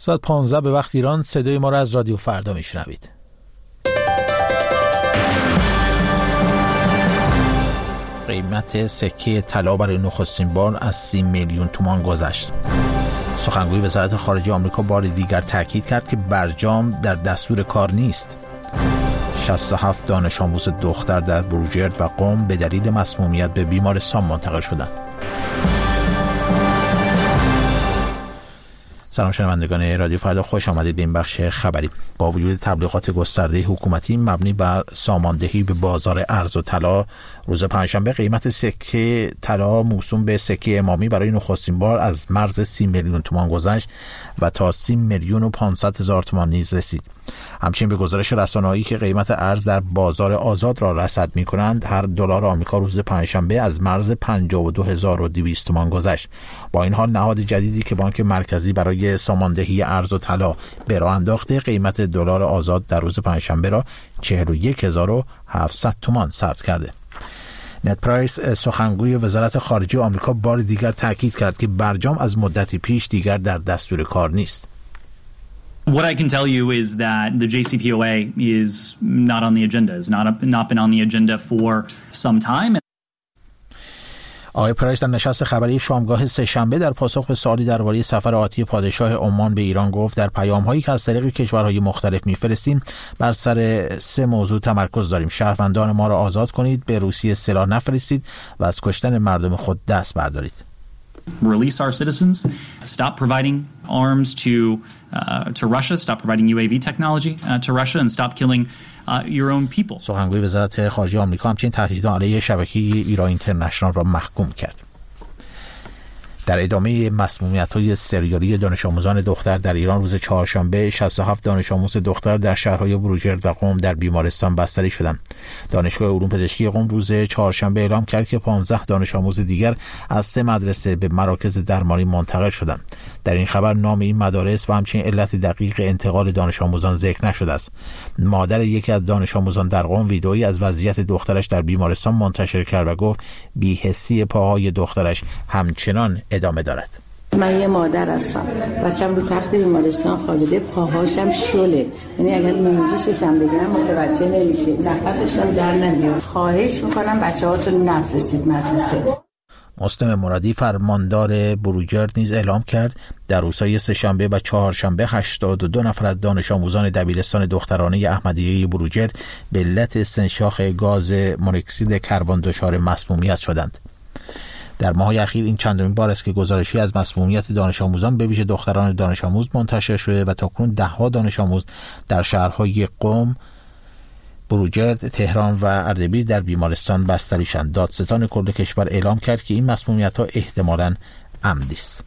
ساعت 15 به وقت ایران صدای ما را از رادیو فردا میشنوید. قیمت سکه طلا برای نخستین بار از 30 میلیون تومان گذشت. سخنگوی وزارت خارجه آمریکا بار دیگر تاکید کرد که برجام در دستور کار نیست. 67 دانش آموز دختر در بروجرد و قم به دلیل مسمومیت به بیمارستان منتقل شدند. سلام شنوندگان رادیو فردا، خوش آمدید به این بخش خبری. با وجود تبلیغات گسترده حکومتی مبنی بر ساماندهی به بازار ارز و طلا، روز پنجشنبه قیمت سکه طلا موسوم به سکه امامی برای نخستین بار از مرز 30 میلیون تومان گذشت و تا 30 میلیون و 500 هزار تومان نیز رسید. همچنین به گزارش رسانه‌ای که قیمت ارز در بازار آزاد را رصد می‌کنند، هر دلار آمریکا روز پنجشنبه از مرز 52200 تومان گذشت. با این حال نهاد جدیدی که بانک مرکزی برای ساماندهی ارز و طلا به راه انداخته، قیمت دلار آزاد در روز پنجشنبه را 41700 تومان ثبت کرده. نت پرایس، سخنگوی وزارت خارجه آمریکا، بار دیگر تاکید کرد که برجام از مدتی پیش دیگر در دستور کار نیست. What I can tell you is that the JCPOA is not on the agenda, has not been on the agenda for some time. آقای پرایس در نشست خبری شامگاه سه‌شنبه در پاسخ به سوالی درباره سفر آتی پادشاه عمان به ایران گفت در پیام‌هایی که از طریق کشورهای مختلف می‌فرستیم بر سر 3 موضوع تمرکز داریم: شهروندان ما را آزاد کنید، به روسیه سلاح نفرستید و از کشتن مردم خود دست بردارید. Release our citizens, stop providing arms to Russia, stop providing UAV technology to Russia, and stop killing your own people. سخنگوی وزارت خارجه آمریکا همچنین تهدیدات علیه شبکه ایران اینترنشنال را محکوم کرد. در ادامه مسمومیت‌های سریالی دانش آموزان دختر در ایران، روز چهارشنبه 67 دانش آموز دختر در شهرهای بروجرد و قم در بیمارستان بستری شدند. دانشگاه علوم پزشکی قم روز چهارشنبه اعلام کرد که 15 دانش آموز دیگر از 3 مدرسه به مراکز درمانی منتقل شدند. در این خبر نام این مدارس و همچنین علت دقیق انتقال دانش آموزان ذکر نشده است. مادر یکی از دانش آموزان در قم ویدئویی از وضعیت دخترش در بیمارستان منتشر کرد و گفت بی‌حسی پاهای دخترش همچنان ادامه دارد. من یه مادر هستم، بچه‌م رو تخت بیمارستان خوابیده، پاهاشم شله، یعنی اگر نمیگیشش هم بگیرم متوجه نمیشه، نفسش هم در نمیاد. خواهش میکنم بچه‌هاتون نفرستید مدرسه. مسلم مرادی، فرماندار بروجرد، نیز اعلام کرد در روزهای سه‌شنبه و چهارشنبه 82 نفر از دانش آموزان دبیرستان دخترانه احمدیه بروجرد به علت استنشاق گاز مونوکسید کربن دچار مسمومیت شدند. در ماه‌های اخیر این چندمین بار است که گزارشی از مسمومیت دانش آموزان به ویژه دختران دانش آموز منتشر شده و تاکنون 10 دانش آموز در شهرهای قم، بروجرد، تهران و اردبیل در بیمارستان بستری شدند. دادستان کل کشور اعلام کرد که این مسمومیت‌ها احتمالاً عمدی است.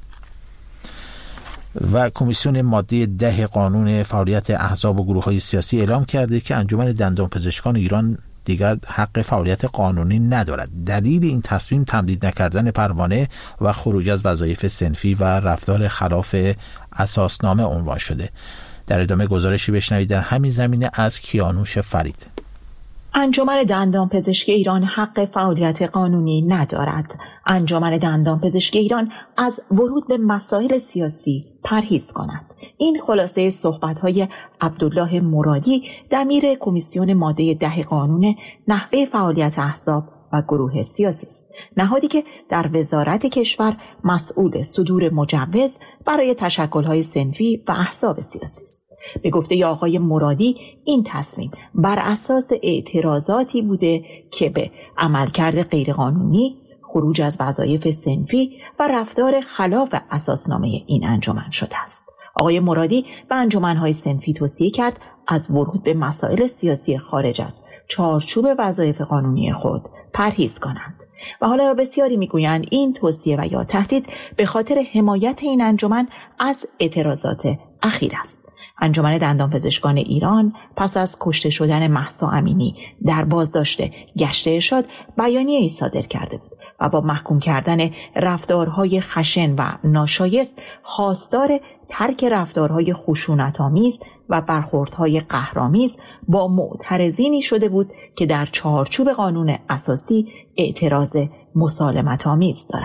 و کمیسیون ماده 10 قانون فعالیت احزاب و گروه‌های سیاسی اعلام کرده که انجمن دندانپزشکان ایران دیگر حق فعالیت قانونی ندارد. دلیل این تصمیم تمدید نکردن پروانه و خروج از وظایف صنفی و رفتار خلاف اساسنامه عنوان شده. در ادامه گزارشی بشنوید در همین زمینه از کیانوش فرید. انجمن دندانپزشکی ایران حق فعالیت قانونی ندارد. انجمن دندانپزشکی ایران از ورود به مسائل سیاسی پرهیز کند. این خلاصه صحبت‌های عبدالله مرادی، دبیر کمیسیون ماده 10 قانون نحوه فعالیت احزاب و گروه سیاسی است. نهادی که در وزارت کشور مسئول صدور مجوز برای تشکل‌های صنفی و احزاب سیاسی است. به گفته آقای مرادی، این تصمیم بر اساس اعتراضاتی بوده که به عملکرد غیرقانونی، خروج از وظایف صنفی و رفتار خلاف اساسنامه این انجمن شده است. آقای مرادی به انجمن‌های صنفی توصیه کرد از ورود به مسائل سیاسی خارج از چارچوب وظایف قانونی خود پرهیز کنند. و حالا بسیاری میگویند این توصیه و یا تهدید به خاطر حمایت این انجمن از اعتراضات اخیر است. انجمن دندانپزشکان ایران پس از کشته شدن مهسا امینی در بازداشت گشت ارشاد بیانیه‌ای صادر کرده بود و با محکوم کردن رفتارهای خشن و ناشایست خواستار ترک رفتارهای خشونت‌آمیز و برخوردهای قهرآمیز با معترضینی شده بود که در چارچوب قانون اساسی اعتراض مسالمت‌آمیز دارند.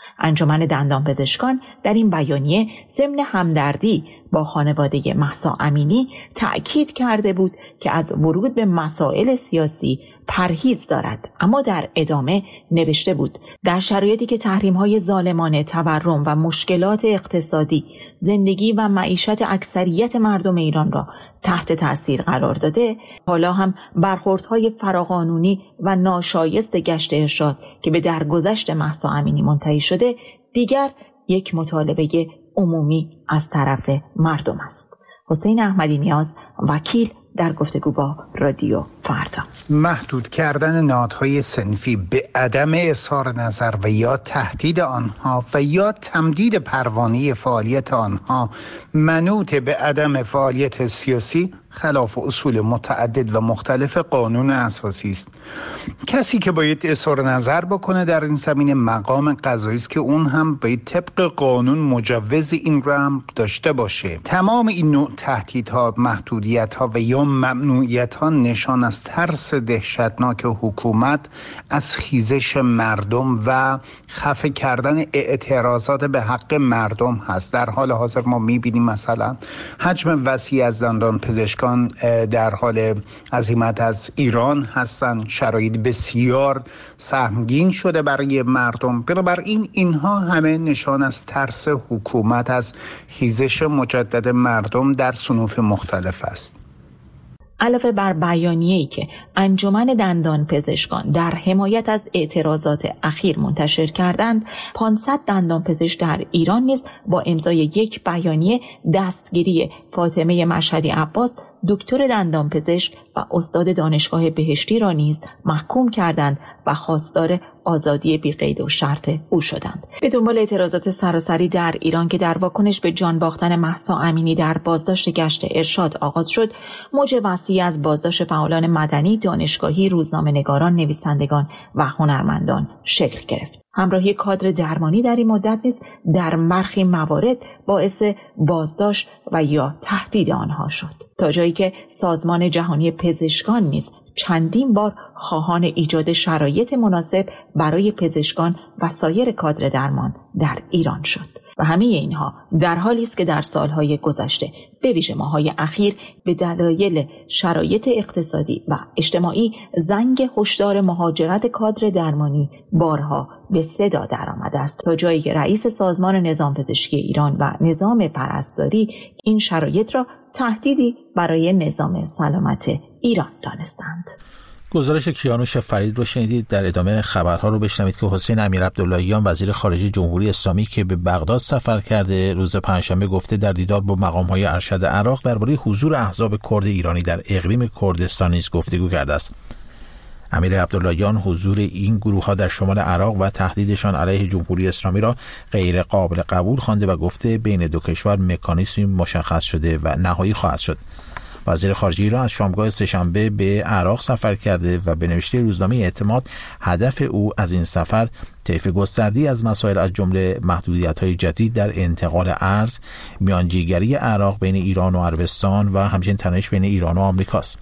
انجمن دندانپزشکان در این بیانیه ضمن همدردی با خانواده مهسا امینی تأکید کرده بود که از ورود به مسائل سیاسی پرهیز دارد، اما در ادامه نوشته بود در شرایطی که تحریم‌های ظالمانه، تورم و مشکلات اقتصادی زندگی و معیشت اکثریت مردم ایران را تحت تأثیر قرار داده، حالا هم برخوردهای فراقانونی و ناشایست گشت ارشاد که به درگذشت مهسا امینی منتهی شده دیگر یک مطالبه عمومی از طرف مردم است. حسین احمدی نیاز، وکیل، در گفتگو با رادیو فردا. محدود کردن نهادهای صنفی به عدم اظهار نظر و یا تهدید آنها و یا تمدید پروانه فعالیت آنها منوط به عدم فعالیت سیاسی خلاف اصول متعدد و مختلف قانون اساسی است. کسی که باید اظهار نظر بکنه در این زمینه مقام قضایی است که اون هم باید طبق قانون مجوز این رو هم داشته باشه. تمام این نوع تهدیدها، محدودیت‌ها و یا ممنوعیت‌ها نشان از ترس دهشتناک حکومت از خیزش مردم و خفه کردن اعتراضات به حق مردم هست. در حال حاضر ما می‌بینیم مثلا حجم وسیع از دندانپزشکان در حال عزیمت از ایران هستند. شرایط بسیار سهمگین شده برای مردم. بنابراین اینها همه نشان از ترس حکومت از خیزش مجدد مردم در صنوف مختلف است. علاوه بر بیانیه‌ای که انجمن دندانپزشکان در حمایت از اعتراضات اخیر منتشر کردند، 500 دندانپزشک در ایران نیز با امضای یک بیانیه دستگیری فاطمه مشهدی عباس، دکتر دندانپزشک و استاد دانشگاه بهشتی را نیز محکوم کردند و خواستار آزادی بی قید و شرط او شدند. به دنبال اعتراضات سراسری در ایران که در واکنش به جان باختن مهسا امینی در بازداشت گشت ارشاد آغاز شد، موج وسیعی از بازداشت فعالان مدنی، دانشگاهی، روزنامه‌نگاران، نویسندگان و هنرمندان شکل گرفت. همراهی کادر درمانی در این مدت نیز در برخی موارد باعث بازداشت و یا تهدید آنها شد، تا جایی که سازمان جهانی پزشکان نیز چندین بار خواهان ایجاد شرایط مناسب برای پزشکان و سایر کادر درمان در ایران شد. و همه اینها در حالی است که در سالهای گذشته به ویژه ماه‌های اخیر به دلایل شرایط اقتصادی و اجتماعی زنگ هشدار مهاجرت کادر درمانی بارها به صدا درآمده است، تا جایی که رئیس سازمان نظام پزشکی ایران و نظام پرستاری این شرایط را تهدیدی برای نظام سلامت ایران دانستند. گزارش کیانوش فرید رو شنیدید. در ادامه خبرها رو بشنوید که حسین امیرعبداللهیان وزیر خارجه جمهوری اسلامی که به بغداد سفر کرده روز پنجشنبه گفته در دیدار با مقام‌های ارشد عراق درباره حضور احزاب کرد ایرانی در اقلیم کردستان نیز گفتگو کرده است. امیرعبداللهیان حضور این گروه‌ها در شمال عراق و تهدیدشان علیه جمهوری اسلامی را غیر قابل قبول خوانده و گفته بین دو کشور مکانیزمی مشخص شده و نهایی خواهد شد. وزیر خارجه ایران از شامگاه سه‌شنبه به عراق سفر کرده و به نوشته روزنامه اعتماد هدف او از این سفر طیف گسترده‌ای از مسائل از جمله محدودیت‌های جدید در انتقال ارز، میانجیگری عراق بین ایران و عربستان و همچنین تنش بین ایران و آمریکاست.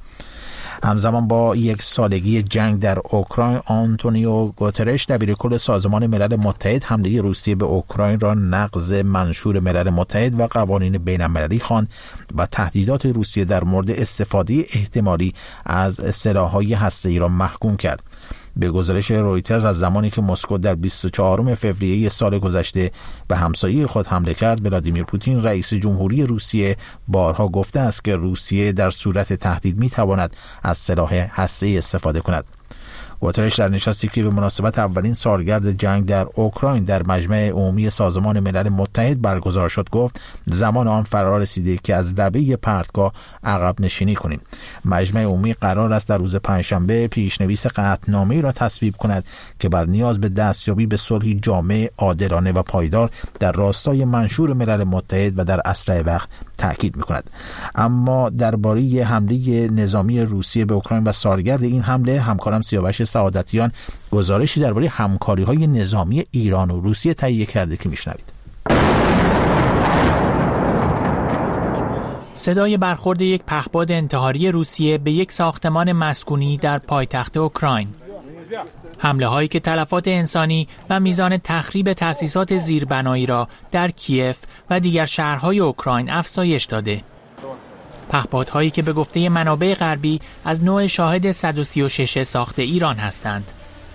همزمان با یک سالگی جنگ در اوکراین، آنتونیو گوترش دبیرکل سازمان ملل متحد حمله روسیه به اوکراین را نقض منشور ملل متحد و قوانین بین‌المللی خواند و تهدیدات روسیه در مورد استفاده احتمالی از سلاح‌های هسته‌ای را محکوم کرد. به گزارش رویترز از زمانی که مسکو در 24 فوریه سال گذشته به همسایه خود حمله کرد، ولادیمیر پوتین رئیس جمهوری روسیه بارها گفته است که روسیه در صورت تهدید می‌تواند از سلاح هسته‌ای استفاده کند. گوترش در نشستی که به مناسبت اولین سالگرد جنگ در اوکراین در مجمع عمومی سازمان ملل متحد برگزار شد گفت زمان آن فرا رسیده که از لبه پرتگاه عقب نشینی کنیم. مجمع عمومی قرار است در روز پنجشنبه پیشنویس قطعنامه‌ای را تصویب کند که بر نیاز به دستیابی به صلحی جامع، عادلانه و پایدار در راستای منشور ملل متحد و در اسرع وقت تاکید می‌کند. اما درباره حمله نظامی روسیه به اوکراین و سالگرد این حمله، همکارم سیاوش سعادتیان گزارشی درباره همکاری‌های نظامی ایران و روسیه تهیه کرده که میشنوید. صدای برخورد یک پهپاد انتحاری روسیه به یک ساختمان مسکونی در پایتخت اوکراین. حمله هایی که تلفات انسانی و میزان تخریب تأسیسات زیربنایی را در کیف و دیگر شهرهای اوکراین افزایش داده. پهپادهایی که به گفته منابع غربی از نوع شاهد 136 ساخت ایران هستند.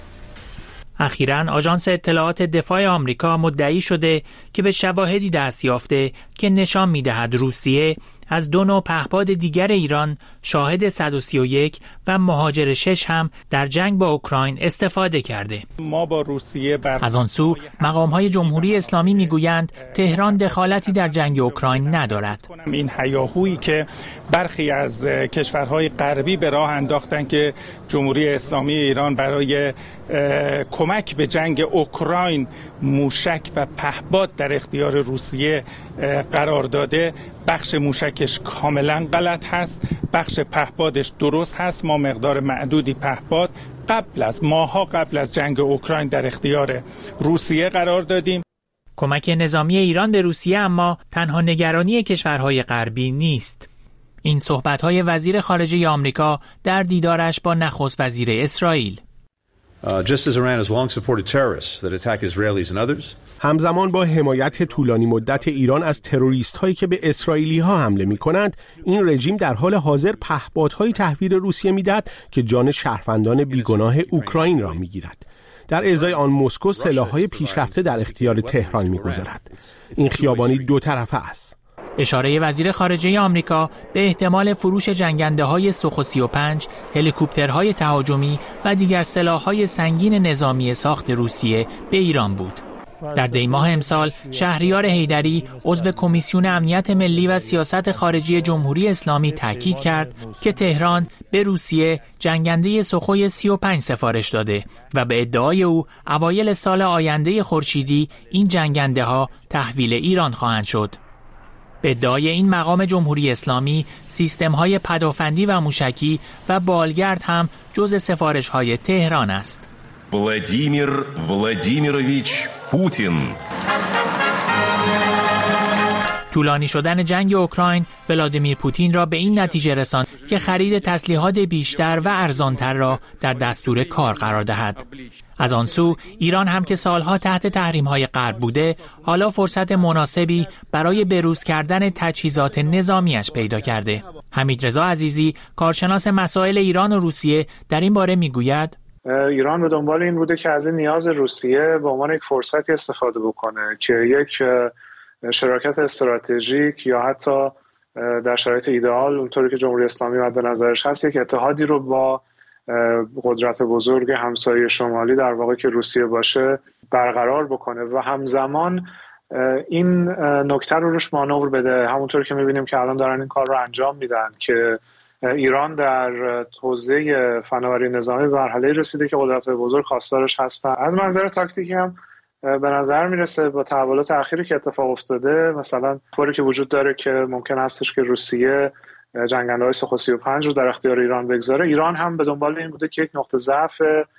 اخیراً آژانس اطلاعات دفاع آمریکا مدعی شده که به شواهدی دست یافته که نشان می‌دهد روسیه از دو نوع پهپاد دیگر ایران، شاهد 131 و مهاجر 6 هم در جنگ با اوکراین استفاده کرده. ما با روسیه از آن سو مقام‌های جمهوری اسلامی می‌گویند تهران دخالتی در جنگ اوکراین ندارد. این هیاهویی که برخی از کشورهای غربی به راه انداختند که جمهوری اسلامی ایران برای کمک به جنگ اوکراین موشک و پهپاد در اختیار روسیه قرار داده، بخش موشکش کاملا غلط هست، بخش پهپادش درست هست. ما مقدار معدودی پهپاد ماها قبل از جنگ اوکراین در اختیار روسیه قرار دادیم. کمک نظامی ایران به روسیه اما تنها نگرانی کشورهای غربی نیست. این صحبت‌های وزیر خارجه آمریکا در دیدارش با نخست وزیر اسرائیل. Just as Iran has long supported terrorists that attack Israelis and others. همزمان با حمایت طولانی مدت ایران از تروریست هایی که به اسرائیلی ها حمله می کنند، این رژیم در حال حاضر پهپادهای تحویل روسیه می دهد که جان شهروندان بیگناه اوکراین را می گیرد. در ازای آن مسکو سلاح‌های پیشرفته در اختیار تهران می گذارد. این خیابانی دو طرفه است. اشاره وزیر خارجه آمریکا به احتمال فروش جنگنده‌های سوخو 35، هلیکوپترهای تهاجمی و دیگر سلاح‌های سنگین نظامی ساخت روسیه به ایران بود. در دی ماه امسال شهریار حیدری عضو کمیسیون امنیت ملی و سیاست خارجی جمهوری اسلامی تاکید کرد که تهران به روسیه جنگنده سوخوی 35 سفارش داده و به ادعای او اوایل سال آینده خورشیدی این جنگنده‌ها تحویل ایران خواهند شد. به ادعای این مقام جمهوری اسلامی، سیستم‌های پدافندی و موشکی و بالگرد هم جز سفارش‌های تهران است. ولادیمیر ولادیمیروویچ پوتین. طولانی شدن جنگ اوکراین ولادیمیر پوتین را به این نتیجه رساند که خرید تسلیحات بیشتر و ارزانتر را در دستور کار قرار دهد. از آن سو ایران هم که سالها تحت تحریم‌های غرب بوده، حالا فرصت مناسبی برای بروز کردن تجهیزات نظامیش پیدا کرده. حمیدرضا عزیزی، کارشناس مسائل ایران و روسیه، در این باره میگوید: ایران به دنبال این بوده که از این نیاز روسیه به عنوان یک فرصتی استفاده بکنه که یک شراکت استراتژیک یا حتی در شرایط ایدئال اونطوری که جمهوری اسلامی مد نظرش هست، یک اتحادی رو با قدرت بزرگ همسایه شمالی در واقع که روسیه باشه برقرار بکنه و همزمان این نکته رو روش مانور بده. همونطور که می‌بینیم که الان دارن این کار رو انجام میدن که ایران در حوزه فناوری نظامی به مرحله رسیده که قدرت‌های بزرگ خواستارش هستن. از منظر تاکتیکی هم به نظر میرسه با تحولات اخیری که اتفاق افتاده، مثلا طوری که وجود داره که ممکن هستش که روسیه جنگنده‌های سوخو 35 رو در اختیار ایران بگذاره، ایران هم به دنبال این بوده که یک نقطه ضعف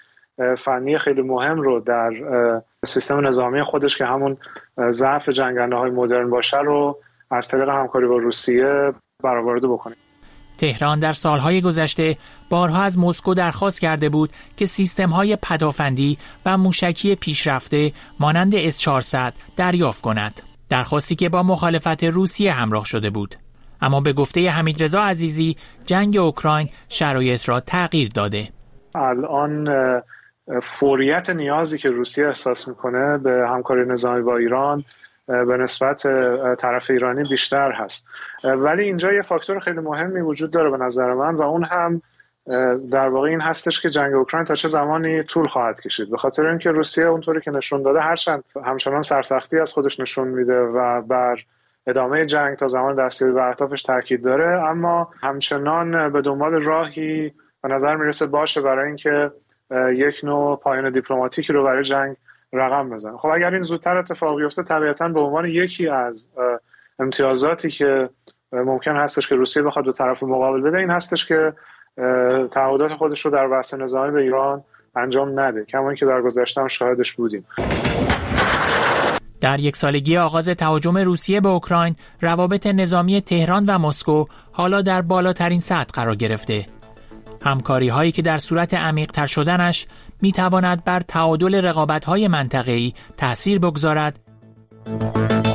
فنی خیلی مهم رو در سیستم نظامی خودش که همون ضعف جنگنده‌های مدرن باشه رو از طریق همکاری با روسیه برآورده بکنه. تهران در سالهای گذشته بارها از مسکو درخواست کرده بود که سیستم‌های پدافندی و موشکی پیشرفته مانند S-400 دریافت کند. درخواستی که با مخالفت روسیه همراه شده بود. اما به گفته حمیدرضا عزیزی، جنگ اوکراین شرایط را تغییر داده. الان فوریت نیازی که روسیه احساس میکنه به همکاری نظامی با ایران به نسبت طرف ایرانی بیشتر هست، ولی اینجا یه فاکتور خیلی مهمی وجود داره به نظر من و اون هم در واقع این هستش که جنگ اوکراین تا چه زمانی طول خواهد کشید. به خاطر اینکه روسیه اونطوری که نشون داده هرچند همچنان سرسختی از خودش نشون میده و بر ادامه جنگ تا زمان دستیابی به اهدافش تاکید داره، اما همچنان به دنبال راهی به نظر میرسه باشه برای اینکه یک نوع پایان دیپلماتیکی رو برای جنگ رقم بزنه. خب اگر این زودتر اتفاق بیفته، طبیعتاً به عنوان یکی از امتیازاتی که ممکن هستش که روسیه بخواد به طرف مقابل بده این هستش که تعهدات خودش رو در بحث نظامی به ایران انجام نده، کما اینکه در گذشته هم شاهدش بودیم. در یک سالگی آغاز تهاجم روسیه به اوکراین، روابط نظامی تهران و مسکو حالا در بالاترین سطح قرار گرفته. همکاری هایی که در صورت عمیق تر شدنش می‌تواند بر تعادل رقابت‌های منطقه‌ای تأثیر بگذارد